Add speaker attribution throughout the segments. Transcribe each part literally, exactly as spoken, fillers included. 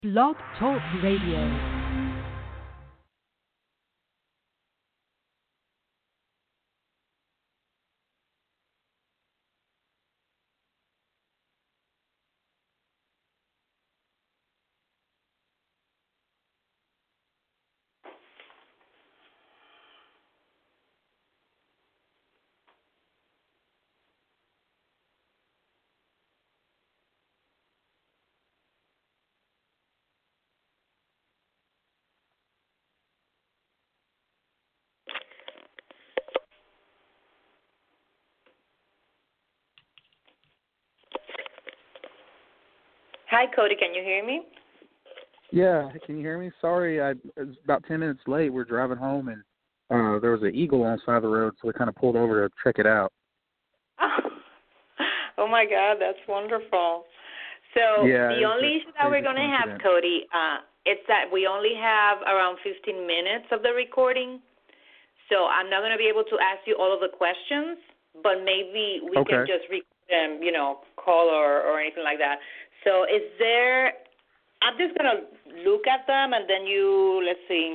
Speaker 1: Blog Talk Radio.
Speaker 2: Hi, Cody. Can you hear me?
Speaker 3: Yeah, can you hear me? Sorry, I it was about ten minutes late. We're driving home, and uh, there was an eagle on the side of the road, so we kind of pulled over to check it out.
Speaker 2: Oh, oh my God, that's wonderful. So
Speaker 3: yeah,
Speaker 2: the only issue that we're going to have, Cody, uh, it's that we only have around fifteen minutes of the recording. So I'm not going to be able to ask you all of the questions, but maybe we
Speaker 3: okay.
Speaker 2: can just record them, you know, call or, or anything like that. So is there, I'm just going to look at them and then you, let's see.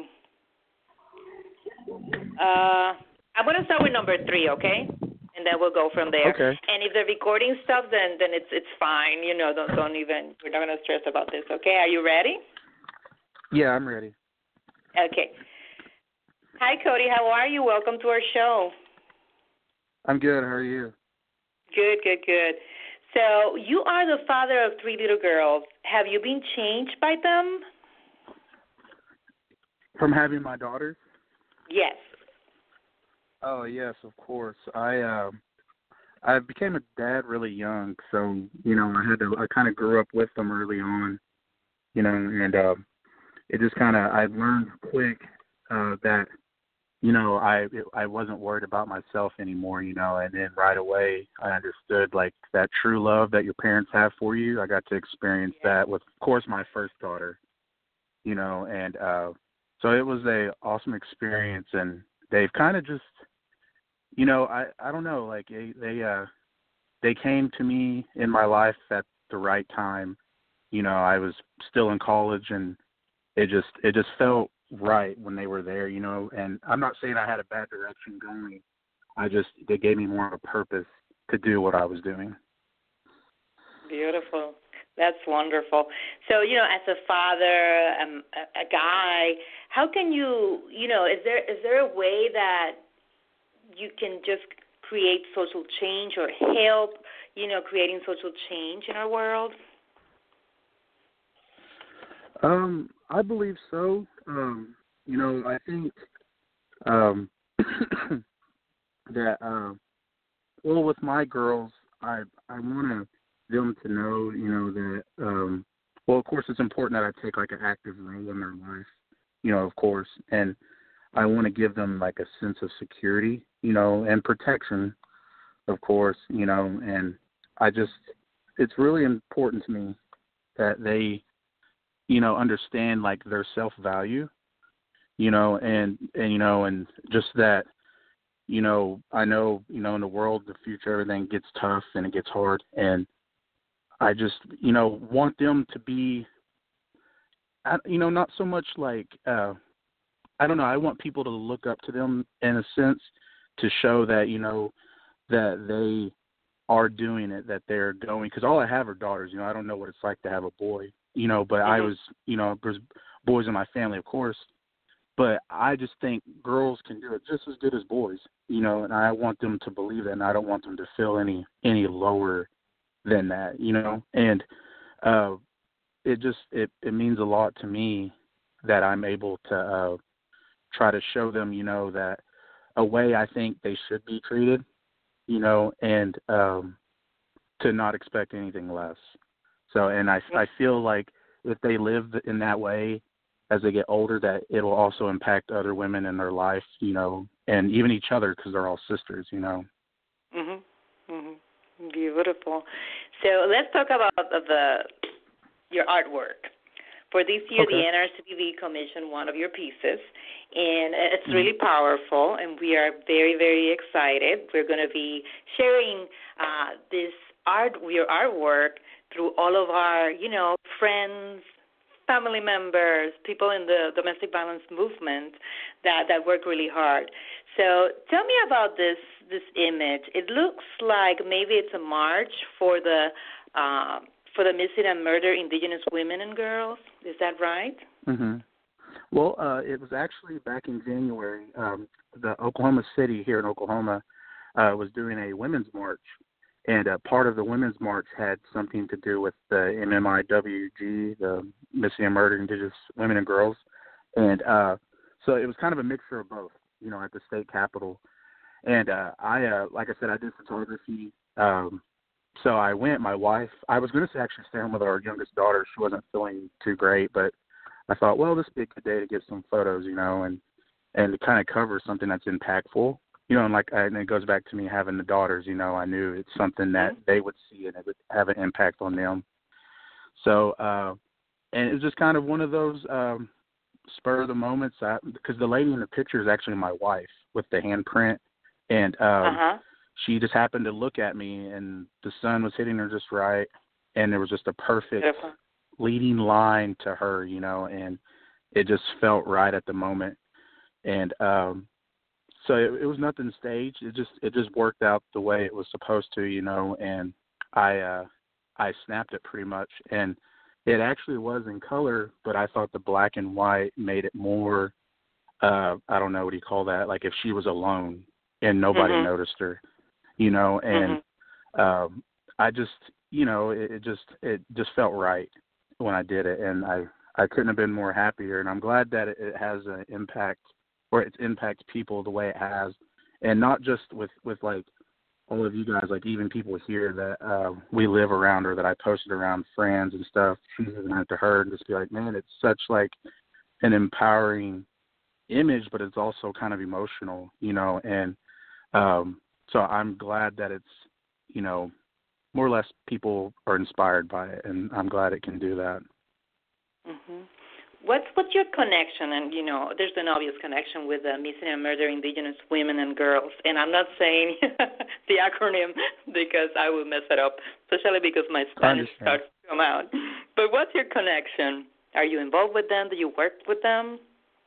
Speaker 2: Uh, I'm going to start with number three, okay? And then we'll go from there.
Speaker 3: Okay.
Speaker 2: And if the recording stops, then then it's it's fine. You know, don't don't even, we're not going to stress about this, okay? Are you ready?
Speaker 3: Yeah, I'm ready.
Speaker 2: Okay. Hi, Cody. How are you? Welcome to our show.
Speaker 3: I'm good. How are you?
Speaker 2: Good, good, good. So you are the father of three little girls. Have you been changed by them?
Speaker 3: From having my daughters?
Speaker 2: Yes.
Speaker 3: Oh, yes, of course. I uh, I became a dad really young, so, you know, I had to, I kind of grew up with them early on, you know, and uh, it just kind of, I learned quick uh, that, you know, I I wasn't worried about myself anymore, you know, and then right away I understood, like, that true love that your parents have for you. I got to experience
Speaker 2: Yeah.
Speaker 3: that with, of course, my first daughter, you know, and uh, so it was a awesome experience, and they've kind of just, you know, I, I don't know, like, they, they, uh, they came to me in my life at the right time. You know, I was still in college, and it just, it just felt right when they were there, you know, and I'm not saying I had a bad direction going. I just, they gave me more of a purpose to do what I was doing.
Speaker 2: Beautiful. That's wonderful. So, you know, as a father, um, a, a guy, how can you, you know, is there is there a way that you can just create social change or help, you know, creating social change in our world?
Speaker 3: Um, I believe so. Um, you know, I think um, that, uh, well, with my girls, I I want them to know, you know, that, um, well, of course, it's important that I take, like, an active role in their life, you know, of course, and I want to give them, like, a sense of security, you know, and protection, of course, you know, and I just, it's really important to me that they, you know, understand, like, their self-value, you know, and, and, you know, and just that, you know, I know, you know, in the world, the future, everything gets tough and it gets hard, and I just, you know, want them to be, you know, not so much like, uh, I don't know, I want people to look up to them in a sense to show that, you know, that they are doing it, that they're going, because all I have are daughters, you know, I don't know what it's like to have a boy, you know, but mm-hmm. I was, you know, there's boys in my family, of course, but I just think girls can do it just as good as boys, you know, and I want them to believe that, and I don't want them to feel any, any lower than that, you know, and uh, it just, it, it means a lot to me that I'm able to uh, try to show them, you know, that a way I think they should be treated, you know, and um, to not expect anything less. So, and I, I feel like if they live in that way as they get older, that it will also impact other women in their life, you know, and even each other, because they're all sisters, you know.
Speaker 2: Mhm. Mhm. Beautiful. So let's talk about the your artwork. For this year,
Speaker 3: Okay.
Speaker 2: the N R C T V commissioned one of your pieces, and it's
Speaker 3: mm-hmm.
Speaker 2: really powerful, and we are very, very excited. We're going to be sharing uh, this art, your artwork, through all of our, you know, friends, family members, people in the domestic violence movement that, that work really hard. So tell me about this this image. It looks like maybe it's a march for the uh, for the missing and murdered Indigenous women and girls. Is that right?
Speaker 3: Mm-hmm. Well, uh, it was actually back in January. Um, the Oklahoma City here in Oklahoma uh, was doing a women's march. And uh, part of the Women's March had something to do with the M M I W G, the Missing and Murdered Indigenous Women and Girls. And uh, so it was kind of a mixture of both, you know, at the state capitol. And uh, I, uh, like I said, I did photography. Um, so I went, my wife, I was going to actually stay home with our youngest daughter. She wasn't feeling too great, but I thought, well, this would be a good day to get some photos, you know, and, and to kind of cover something that's impactful. You know, and like, and it goes back to me having the daughters. You know, I knew it's something that they would see and it would have an impact on them. So, uh, and it was just kind of one of those um, spur of the moments. I, because the lady in the picture is actually my wife with the handprint, and um,
Speaker 2: uh-huh.
Speaker 3: she just happened to look at me, and the sun was hitting her just right, and there was just a perfect
Speaker 2: Beautiful.
Speaker 3: leading line to her. You know, and it just felt right at the moment, and. um So it, it was nothing staged. It just it just worked out the way it was supposed to, you know. And I uh, I snapped it pretty much, and it actually was in color, but I thought the black and white made it more. Uh, I don't know what do you call that? Like if she was alone and nobody
Speaker 2: mm-hmm.
Speaker 3: noticed her, you know. And
Speaker 2: mm-hmm.
Speaker 3: um, I just you know it, it just it just felt right when I did it, and I I couldn't have been more happier. And I'm glad that it, it has an impact. Or it's impacts people the way it has, and not just with, with like all of you guys, like even people here that uh, we live around or that I posted around friends and stuff, choosing that to her and just be like, man, it's such like an empowering image, but it's also kind of emotional, you know, and um, so I'm glad that it's, you know, more or less people are inspired by it, and I'm glad it can do that.
Speaker 2: Mm-hmm. What's what's your connection? And, you know, there's an obvious connection with the missing and murdered Indigenous women and girls. And I'm not saying the acronym because I will mess it up, especially because my Spanish starts to come out. But what's your connection? Are you involved with them? Do you work with them?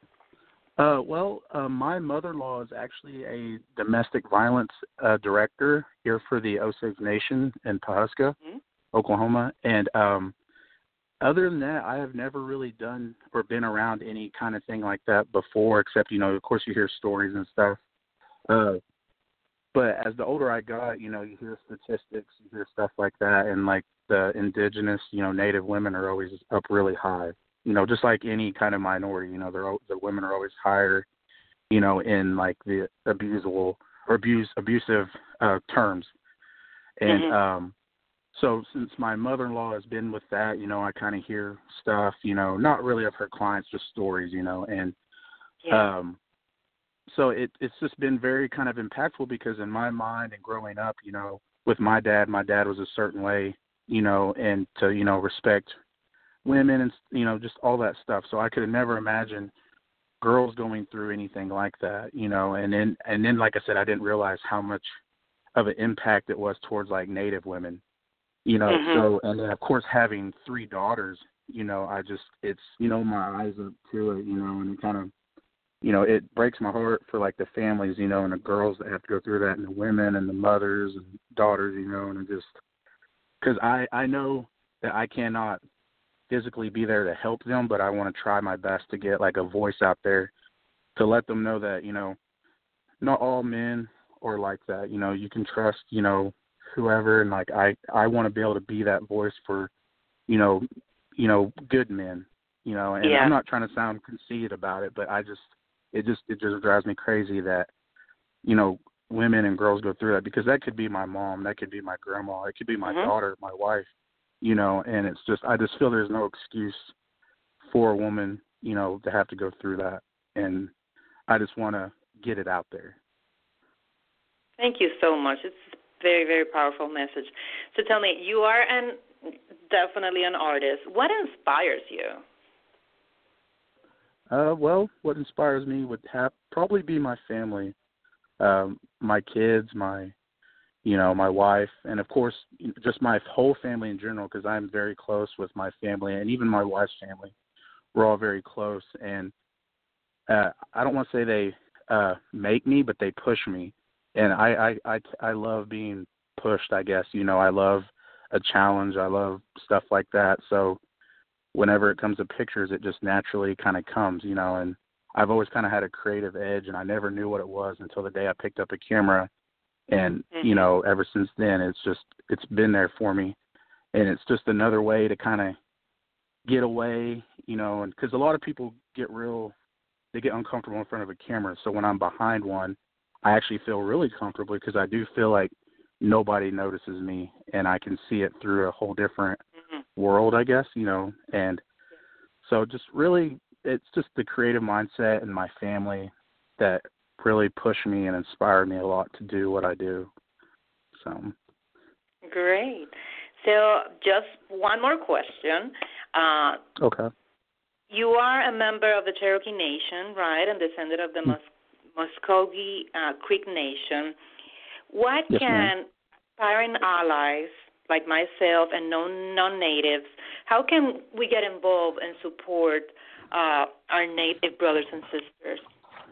Speaker 3: Uh, well, uh, my mother-in-law is actually a domestic violence uh, director here for the Osage Nation in Pawhuska, mm-hmm. Oklahoma. And um other than that, I have never really done or been around any kind of thing like that before, except, you know, of course you hear stories and stuff. Uh, but as the older I got, you know, you hear statistics, you hear stuff like that, and like the indigenous, you know, Native women are always up really high. You know, just like any kind of minority, you know, they're, the women are always higher, you know, in like the abusable or abuse, abusive uh, terms. And,
Speaker 2: mm-hmm.
Speaker 3: um, So since my mother-in-law has been with that, you know, I kind of hear stuff, you know, not really of her clients, just stories, you know, and
Speaker 2: yeah.
Speaker 3: um, so it, it's just been very kind of impactful because in my mind and growing up, you know, with my dad, my dad was a certain way, you know, and to, you know, respect women and, you know, just all that stuff. So I could have never imagined girls going through anything like that, you know, and then, and then, like I said, I didn't realize how much of an impact it was towards like Native women. You know,
Speaker 2: mm-hmm.
Speaker 3: so, and then, of course, having three daughters, you know, I just, it's, you know, my eyes up to it, you know, and it kind of, you know, it breaks my heart for, like, the families, you know, and the girls that have to go through that, and the women and the mothers and daughters, you know, and it just, because I, I know that I cannot physically be there to help them, but I want to try my best to get, like, a voice out there to let them know that, you know, not all men are like that, you know, you can trust, you know, whoever, and like I, I want to be able to be that voice for, you know, you know, good men, you know, and
Speaker 2: yeah.
Speaker 3: I'm not trying to sound conceited about it, but I just, it just, it just drives me crazy that, you know, women and girls go through that, because that could be my mom, that could be my grandma, it could be my
Speaker 2: mm-hmm.
Speaker 3: daughter, my wife, you know, and it's just, I just feel there's no excuse for a woman, you know, to have to go through that, and I just want to get it out there.
Speaker 2: Thank you so much. It's very, very powerful message. So tell me, you are an definitely an artist. What inspires you?
Speaker 3: Uh, well, what inspires me would have probably be my family, um, my kids, my, you know, my wife, and of course, just my whole family in general, because I'm very close with my family and even my wife's family. we're all very close. And uh, I don't want to say they uh, make me, but they push me. And I, I, I, I love being pushed, I guess. You know, I love a challenge. I love stuff like that. So whenever it comes to pictures, it just naturally kind of comes, you know. And I've always kind of had a creative edge, and I never knew what it was until the day I picked up a camera. And,
Speaker 2: mm-hmm.
Speaker 3: you know, ever since then, it's just, it's been there for me. And it's just another way to kind of get away, you know, and because a lot of people get real, they get uncomfortable in front of a camera. So when I'm behind one, I actually feel really comfortable because I do feel like nobody notices me, and I can see it through a whole different
Speaker 2: mm-hmm.
Speaker 3: world, I guess, you know. And so just really, it's just the creative mindset and my family that really push me and inspire me a lot to do what I do. So
Speaker 2: great. So just one more question. Uh,
Speaker 3: okay.
Speaker 2: You are a member of the Cherokee Nation, right, and descendant of the
Speaker 3: Mm-hmm.
Speaker 2: Mus- Muskogee uh, Creek Nation. What
Speaker 3: Yes,
Speaker 2: can
Speaker 3: ma'am.
Speaker 2: aspiring allies like myself and non- non-natives, how can we get involved and support uh, our Native brothers and sisters?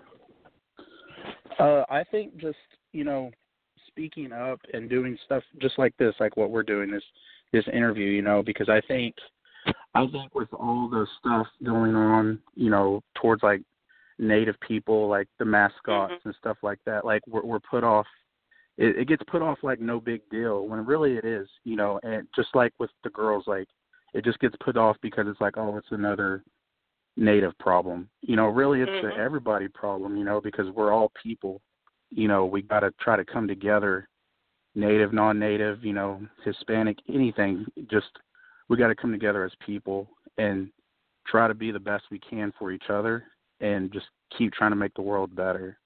Speaker 3: Uh, I think just, you know, speaking up and doing stuff just like this, like what we're doing, this this interview, you know, because I think I think with all the stuff going on, you know, towards like Native people, like the mascots
Speaker 2: mm-hmm.
Speaker 3: and stuff like that, like we're, we're put off. It, it gets put off like no big deal when really it is, you know. And just like with the girls, like it just gets put off because it's like, oh, it's another Native problem. You know, really it's
Speaker 2: mm-hmm.
Speaker 3: an everybody problem, you know, because we're all people. You know, we got to try to come together, Native, non-Native, you know, Hispanic, anything. Just we got to come together as people and try to be the best we can for each other and just keep trying to make the world better.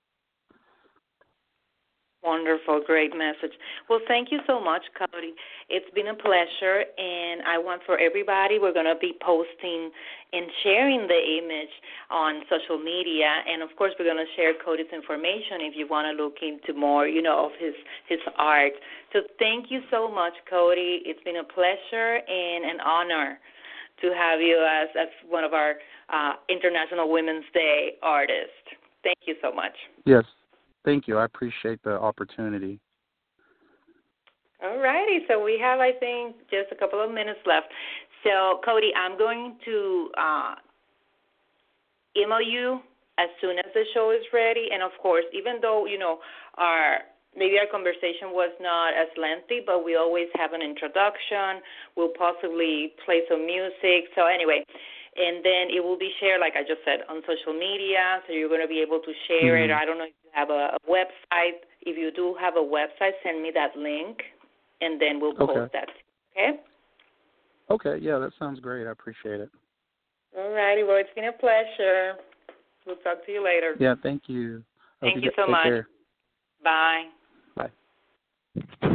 Speaker 2: Wonderful, great message. Well, thank you so much, Cody. It's been a pleasure, and I want for everybody, we're going to be posting and sharing the image on social media, and of course, we're going to share Cody's information if you want to look into more, you know, of his, his art. So thank you so much, Cody. It's been a pleasure and an honor to have you as, as one of our uh, International Women's Day artists. Thank you so much.
Speaker 3: Yes. Thank you. I appreciate the opportunity.
Speaker 2: All righty. So we have, I think, just a couple of minutes left. So, Cody, I'm going to uh, email you as soon as the show is ready. And, of course, even though, you know, our maybe our conversation was not as lengthy, but we always have an introduction. We'll possibly play some music. So, anyway. And then it will be shared, like I just said, on social media, so you're going to be able to share
Speaker 3: mm-hmm.
Speaker 2: it. I don't know if you have a, a website. If you do have a website, send me that link, and then we'll
Speaker 3: okay.
Speaker 2: post that. Okay?
Speaker 3: Okay, yeah, that sounds great. I appreciate it.
Speaker 2: All righty. Well, it's been a pleasure. We'll talk to you later.
Speaker 3: Yeah, thank you.
Speaker 2: Thank
Speaker 3: Hope
Speaker 2: you so
Speaker 3: take
Speaker 2: much.
Speaker 3: Care.
Speaker 2: Bye.
Speaker 3: Bye.